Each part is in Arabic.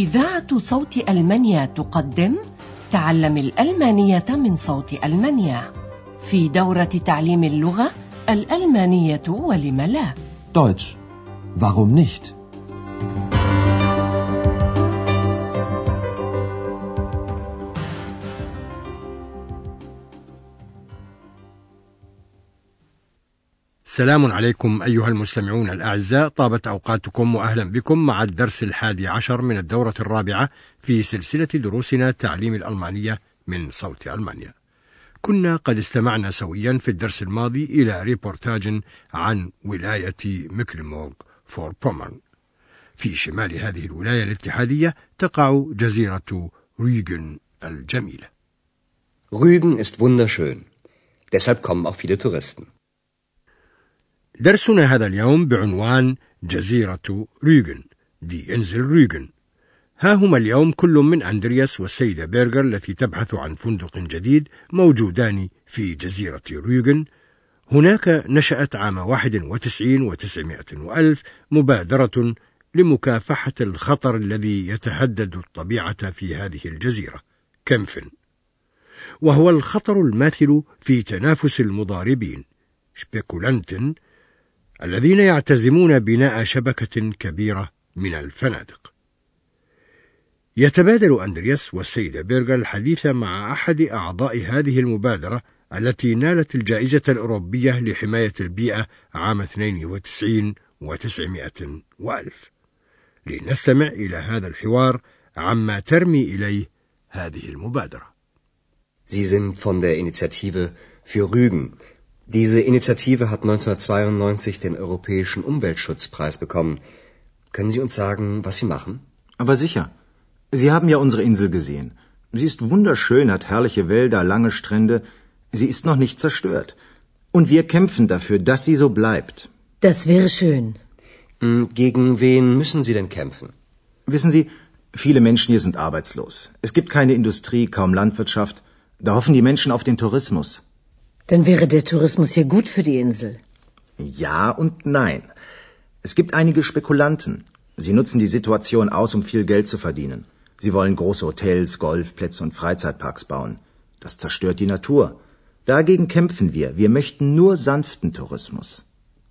إذاعة صوت ألمانيا تقدم تعلم الألمانية من صوت ألمانيا في دورة تعليم اللغة الألمانية ولم لا. Deutsch. Warum nicht? السلام عليكم أيها المستمعون الأعزاء، طابت أوقاتكم وأهلا بكم مع الدرس 11 من الدورة الرابعة في سلسلة دروسنا تعليم الألمانية من صوت ألمانيا. كنا قد استمعنا سويا في الدرس الماضي إلى ريبورتاج عن ولاية ميكلنبورغ فور بومرن. في شمال هذه الولاية الاتحادية تقع جزيرة رügen الجميلة. Rügen ist wunderschön. Deshalb kommen auch viele Touristen. درسنا هذا اليوم بعنوان جزيرة رügen، دي إنزل رügen. ها هما اليوم كل من أندرياس والسيدة بيرغر التي تبحث عن فندق جديد موجودان في جزيرة رügen. هناك نشأت عام 91 و900 وألف مبادرة لمكافحة الخطر الذي يتهدد الطبيعة في هذه الجزيرة، كمفن، وهو الخطر الماثل في تنافس المضاربين شبيكولانتن الذين يعتزمون بناء شبكة كبيرة من الفنادق. يتبادل أندرياس والسيدة بيرغر الحديث مع أحد أعضاء هذه المبادرة التي نالت الجائزة الأوروبية لحماية البيئة عام 92 و900 وألف. لنستمع إلى هذا الحوار عما ترمي إليه هذه المبادرة. Sie sind von der Initiative für Rügen. Diese Initiative hat 1992 den Europäischen Umweltschutzpreis bekommen. Können Sie uns sagen, was Sie machen? Aber sicher. Sie haben ja unsere Insel gesehen. Sie ist wunderschön, hat herrliche Wälder, lange Strände. Sie ist noch nicht zerstört. Und wir kämpfen dafür, dass sie so bleibt. Das wäre schön. Gegen wen müssen Sie denn kämpfen? Wissen Sie, viele Menschen hier sind arbeitslos. Es gibt keine Industrie, kaum Landwirtschaft. Da hoffen die Menschen auf den Tourismus. Dann wäre der Tourismus hier gut für die Insel. Ja und nein. Es gibt einige Spekulanten. Sie nutzen die Situation aus, um viel Geld zu verdienen. Sie wollen große Hotels, Golfplätze und Freizeitparks bauen. Das zerstört die Natur. Dagegen kämpfen wir. Wir möchten nur sanften Tourismus.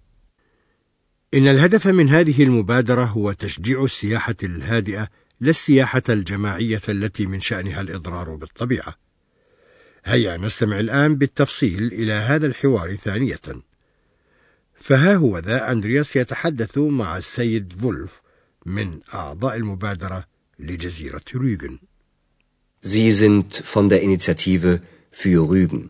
إن الهدف من هذه المبادرة هو تشجيع السياحة الهادئة لا السياحة الجماعية التي من شأنها الإضرار بالطبيعة. هيا نستمع الآن بالتفصيل إلى هذا الحوار ثانية. فها هو ذا أندرياس يتحدث مع السيد فولف من أعضاء المبادرة لجزيرة رügen. Sie sind von der Initiative für Rügen.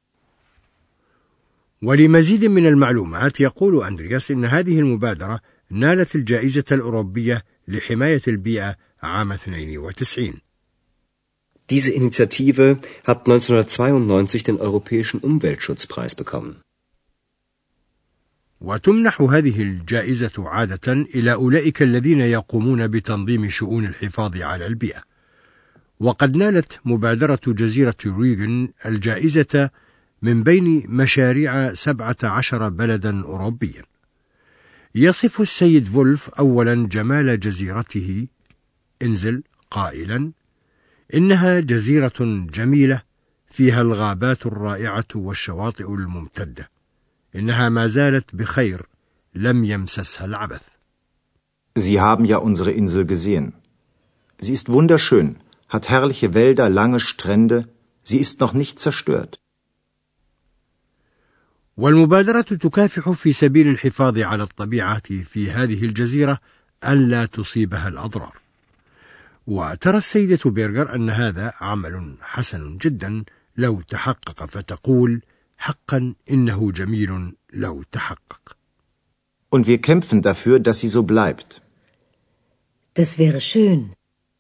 ولمزيد من المعلومات يقول أندرياس إن هذه المبادرة نالت الجائزة الأوروبية لحماية البيئة عام 92. Diese Initiative hat 1992 den Europäischen Umweltschutzpreis bekommen. وتمنح هذه الجائزة عادة إلى أولئك الذين يقومون بتنظيم شؤون الحفاظ على البيئة. وقد نالت مبادرة جزيرة رügen الجائزة من بين مشاريع 17 بلدا أوروبيا. يصف السيد فولف أولا جمال جزيرته إنزل قائلا: إنها جزيرة جميلة فيها الغابات الرائعة والشواطئ الممتدة. إنها ما زالت بخير لم يمسسها العبث. Sie haben ja unsere Insel gesehen. Sie ist wunderschön, hat herrliche Wälder, lange Strände. Sie ist noch nicht zerstört. والمبادرة تكافح في سبيل الحفاظ على الطبيعة في هذه الجزيرة أن لا تصيبها الأضرار. وترى السيدة بيرغر أن هذا عمل حسن جدا لو تحقق، فتقول: حقا إنه جميل لو تحقق. Und wir kämpfen dafür, dass sie so bleibt. Das wäre schön.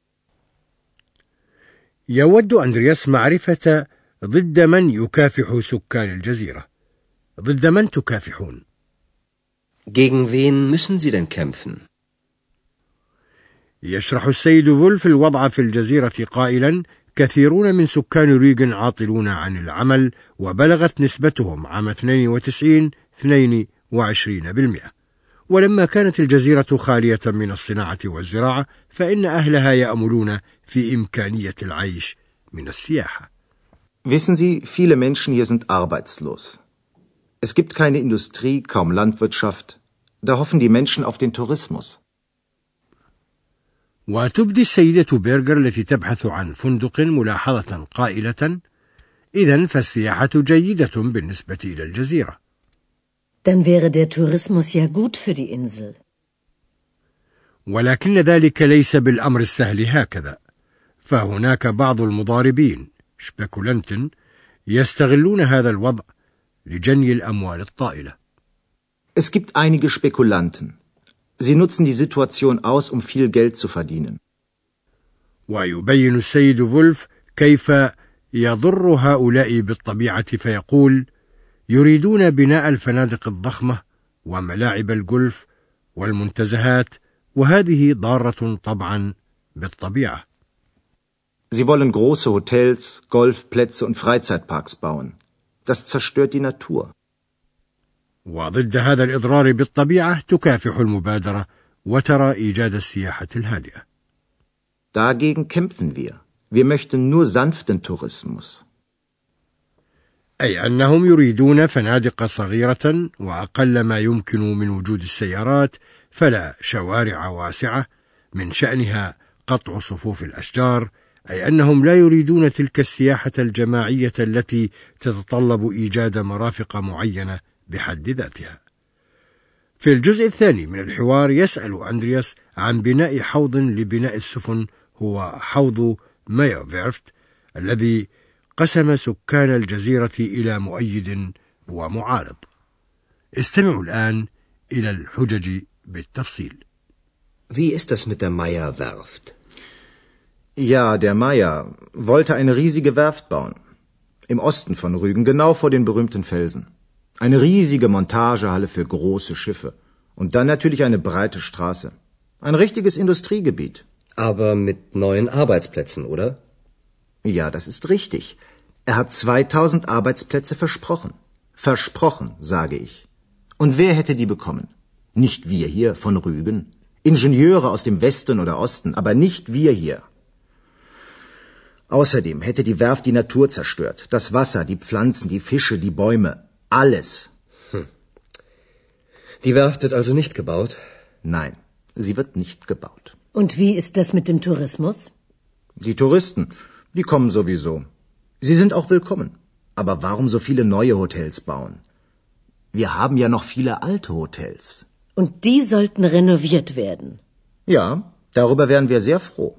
يود أندرياس معرفة ضد من يكافح سكان الجزيرة. ضد من تكافحون؟ Gegen wen müssen Sie denn kämpfen? يشرح السيد فولف الوضع في الجزيرة قائلا: كثيرون من سكان رügen عاطلون عن العمل، وبلغت نسبتهم عام 92 22%. ولما كانت الجزيرة خالية من الصناعة والزراعة فإن أهلها يأملون في إمكانية العيش من السياحة. Wissen Sie, viele Menschen hier sind arbeitslos. Es gibt keine Industrie, kaum Landwirtschaft. Da hoffen die Menschen auf den Tourismus. وتبدي السيدة بيرغر التي تبحث عن فندق ملاحظة قائلة: إذن فالسياحة جيدة بالنسبة إلى الجزيرة. Dann wäre der Tourismus ja gut für die Insel. ولكن ذلك ليس بالأمر السهل هكذا، فهناك بعض المضاربين شبيكولانتن يستغلون هذا الوضع لجني الأموال الطائلة. Es gibt einige Spekulanten. Sie nutzen die Situation aus, um viel Geld zu verdienen. ويبين السيد فولف كيف يضر هؤلاء بالطبيعة فيقول: يريدون بناء الفنادق الضخمة وملاعب الجولف والمنتزهات، وهذه ضارة طبعا بالطبيعة. Sie wollen große Hotels, Golfplätze und Freizeitparks bauen. Das zerstört die Natur. وضد هذا الإضرار بالطبيعة تكافح المبادرة وترى إيجاد السياحة الهادئة. Dagegen kämpfen wir. Wir möchten nur sanften Tourismus. أي أنهم يريدون فنادق صغيرة وأقل ما يمكن من وجود السيارات، فلا شوارع واسعة من شأنها قطع صفوف الأشجار، أي أنهم لا يريدون تلك السياحة الجماعية التي تتطلب إيجاد مرافق معينة بحد ذاتها. في الجزء الثاني من الحوار يسأل أندرياس عن بناء حوض لبناء السفن، هو حوض ماير فيرفت الذي قسم سكان الجزيرة إلى مؤيد ومعارض. استمعوا الآن إلى الحجج بالتفصيل. Wie ist das mit der Meyer-Werft? Ja, der Meyer wollte eine riesige Werft bauen. Im Osten von Rügen, genau vor den berühmten Felsen. Eine riesige Montagehalle für große Schiffe. Und dann natürlich eine breite Straße. Ein richtiges Industriegebiet. Aber mit neuen Arbeitsplätzen, oder? Ja, das ist richtig. Er hat 2000 Arbeitsplätze versprochen. Versprochen, sage ich. Und wer hätte die bekommen? Nicht wir hier von Rügen. Ingenieure aus dem Westen oder Osten, aber nicht wir hier. Außerdem hätte die Werft die Natur zerstört. Das Wasser, die Pflanzen, die Fische, die Bäume. Alles. Die Werft wird also nicht gebaut? Nein, sie wird nicht gebaut. Und wie ist das mit dem Tourismus? Die Touristen, die kommen sowieso. Sie sind auch willkommen. Aber warum so viele neue Hotels bauen? Wir haben ja noch viele alte Hotels. Und die sollten renoviert werden. Ja, darüber wären wir sehr froh.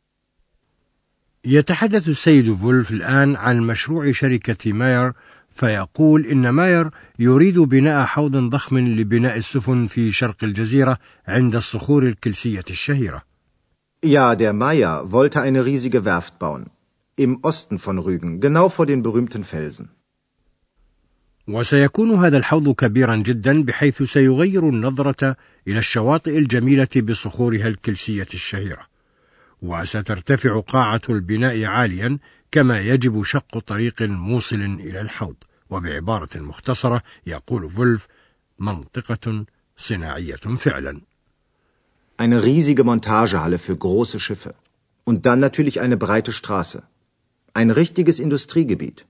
يتحدث السيد فولف الآن عن مشروع شركة ماير، فيقول إن ماير يريد بناء حوض ضخم لبناء السفن في شرق الجزيرة عند الصخور الكلسية الشهيرة. Ja, der Meyer wollte eine riesige Werft bauen. Im Osten von Rügen, genau vor den berühmten Felsen. وسيكون هذا الحوض كبيرا جدا بحيث سيغير النظرة إلى الشواطئ الجميلة بصخورها الكلسية الشهيرة، وسترتفع قاعة البناء عاليا، كما يجب شق طريق موصل إلى الحوض. وبعبارة مختصرة يقول فولف: منطقة صناعية فعلا. Eine riesige Montagehalle für große Schiffe. Und dann natürlich eine breite Straße. Ein richtiges Industriegebiet.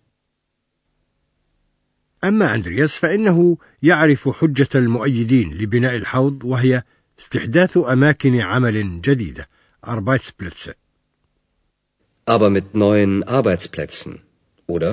أما أندرياس فإنه يعرف حجة المؤيدين لبناء الحوض، وهي استحداث أماكن عمل جديدة Arbeitsplätze. Aber mit neuen Arbeitsplätzen, oder?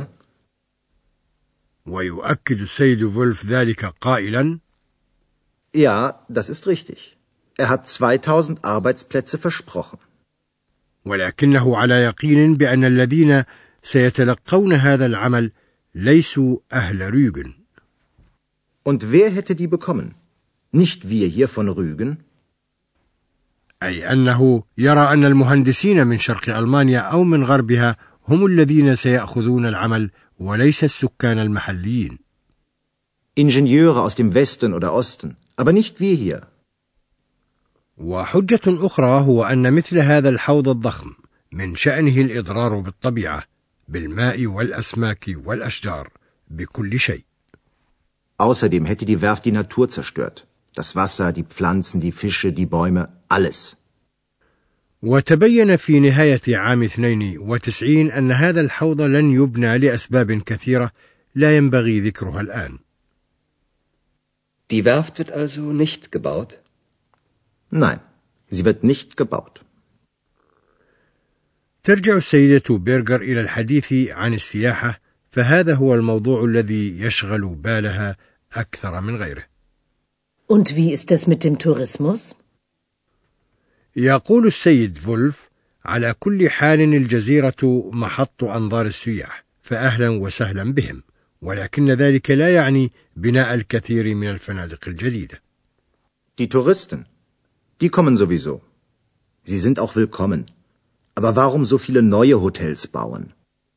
ويؤكد السيد فولف ذلك قائلا: Ja, das ist richtig. Er hat 2000 Arbeitsplätze versprochen. ولكنه على يقين بأن الذين سيتلقون هذا العمل ليسوا أهل رügen. Und wer hätte die bekommen? Nicht wir hier von Rügen? أي أنه يرى أن المهندسين من شرق ألمانيا أو من غربها هم الذين سيأخذون العمل وليس السكان المحليين. Ingenieure aus dem Westen oder Osten, aber nicht wir hier. وحجة أخرى هو أن مثل هذا الحوض الضخم من شأنه الإضرار بالطبيعة، بالماء والأسماك والأشجار، بكل شيء. Außerdem hätte die Werft die Natur zerstört. Das Wasser, die Pflanzen, die Fische, die Bäume, alles. وتبين في نهاية عام 92 أن هذا الحوض لن يبنى لأسباب كثيرة لا ينبغي ذكرها الآن. Die Werft wird also nicht gebaut? Nein, sie wird nicht gebaut. ترجع السيدة بيرغر إلى الحديث عن السياحة، فهذا هو الموضوع الذي يشغل بالها أكثر من غيره. Und wie ist es mit dem Tourismus? يقول السيد فولف: على كل حال الجزيرة محط أنظار السياح، فأهلا وسهلا بهم، ولكن ذلك لا يعني بناء الكثير من الفنادق الجديدة. Die Touristen, die kommen sowieso. Sie sind auch willkommen. Aber warum so viele neue Hotels bauen?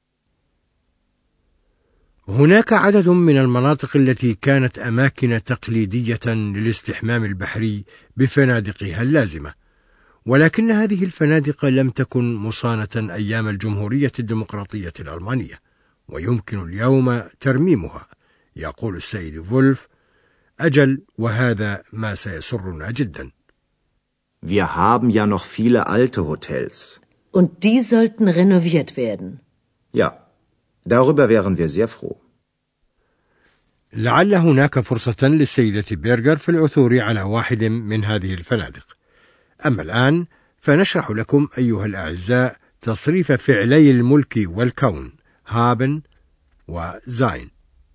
هناك عدد من المناطق التي كانت أماكن تقليدية للاستحمام البحري بفنادقها اللازمة، ولكن هذه الفنادق لم تكن مصانة أيام الجمهورية الديمقراطية الألمانية، ويمكن اليوم ترميمها. يقول السيد فولف: أجل، وهذا ما سيسرنا جدا. Wir haben ja noch viele alte Hotels. Und die sollten renoviert werden. Ja, darüber wären wir sehr froh. لعل هناك فرصة للسيدة بيرغر في العثور على واحد من هذه الفنادق. أما الآن فنشرح لكم أيها الأعزاء تصريف فعلي الملك والكون هابن وزاين.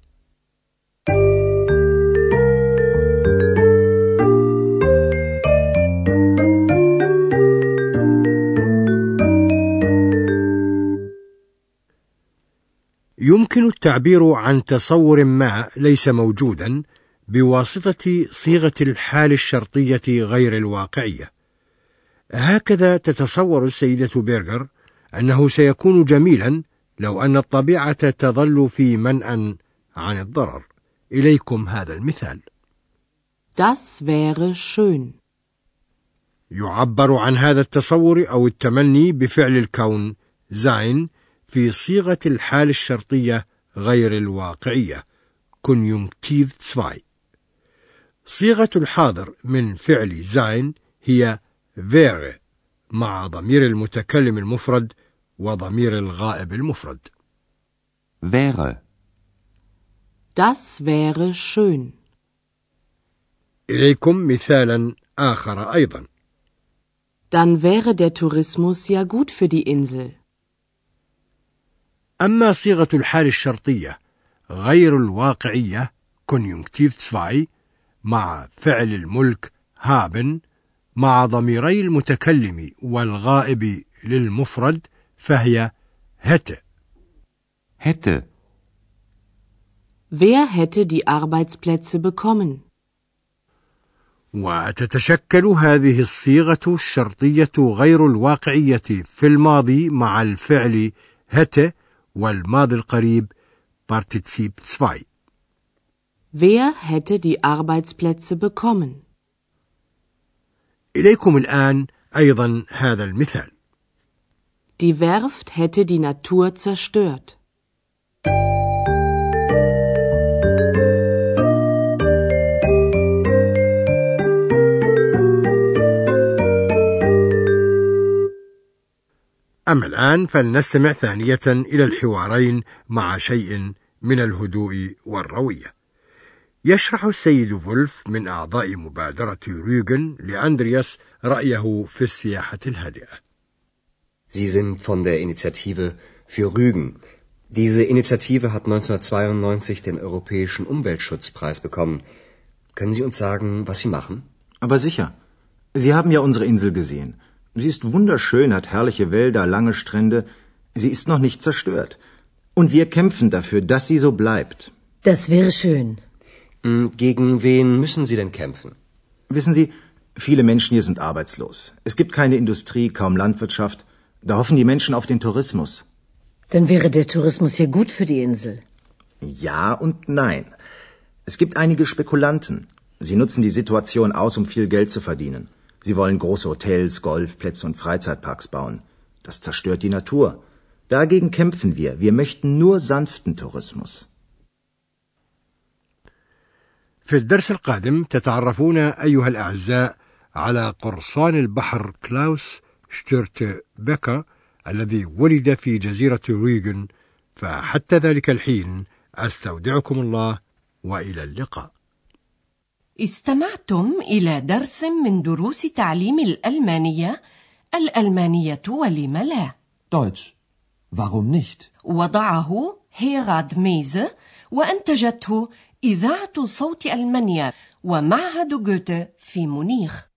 يمكن التعبير عن تصور ما ليس موجودا بواسطة صيغة الحال الشرطية غير الواقعية. هكذا تتصور السيدة بيرغر أنه سيكون جميلا لو أن الطبيعة تظل في منأى عن الضرر. إليكم هذا المثال: Das wäre schön. يعبر عن هذا التصور أو التمني بفعل الكون زاين في صيغة الحال الشرطية غير الواقعية Konjunktiv 2. صيغة الحاضر من فعل زاين هي wäre مع ضمير المتكلم المفرد وضمير الغائب المفرد. Wäre. Das wäre schön. إليكم مثالا آخر أيضا: Dann wäre der Tourismus ja gut für die Insel. أما صيغة الحال الشرطية غير الواقعية Konjunktiv 2 مع فعل الملك haben مع ضميري المتكلم والغائب للمفرد فهي hätte. Hätte. Wer hätte die Arbeitsplätze bekommen? وتتشكل هذه الصيغة الشرطية غير الواقعية في الماضي مع الفعل hätte والماضي القريب Partizip 2. Wer hätte die Arbeitsplätze bekommen? إليكم الآن أيضا هذا المثال: Die Werft hätte die Natur zerstört. أما الآن فلنستمع ثانية إلى الحوارين مع شيء من الهدوء والروية. يشرح السيد فولف من أعضاء مبادرة روجن لأندرياس رأيه في السياحة الهادئة. Sie sind von der Initiative für Rügen. Diese Initiative hat 1992 den Europäischen Umweltschutzpreis bekommen. Können Sie uns sagen, was Sie machen? Aber sicher. Sie haben ja unsere Insel gesehen. Sie ist wunderschön, hat herrliche Wälder, lange Strände. Sie ist noch nicht zerstört. Und wir kämpfen dafür, dass sie so bleibt. Das wäre schön. Gegen wen müssen Sie denn kämpfen? Wissen Sie, viele Menschen hier sind arbeitslos. Es gibt keine Industrie, kaum Landwirtschaft. Da hoffen die Menschen auf den Tourismus. Dann wäre der Tourismus ja gut für die Insel. Ja und nein. Es gibt einige Spekulanten. Sie nutzen die Situation aus, um viel Geld zu verdienen. Sie wollen große Hotels, Golfplätze und Freizeitparks bauen. Das zerstört die Natur. Dagegen kämpfen wir. Wir möchten nur sanften Tourismus. في الدرس القادم تتعرفون أيها الأعزاء على قرصان البحر كلاوس شتورت بيكر الذي ولد في جزيرة ريغن. فحتى ذلك الحين أستودعكم الله وإلى اللقاء. استمعتم إلى درس من دروس تعليم الألمانية ولم لا. Deutsch. Warum nicht? وضعه هيراد ميزه وأنتجته إذاعة صوت ألمانيا ومعهد جوته في مونيخ.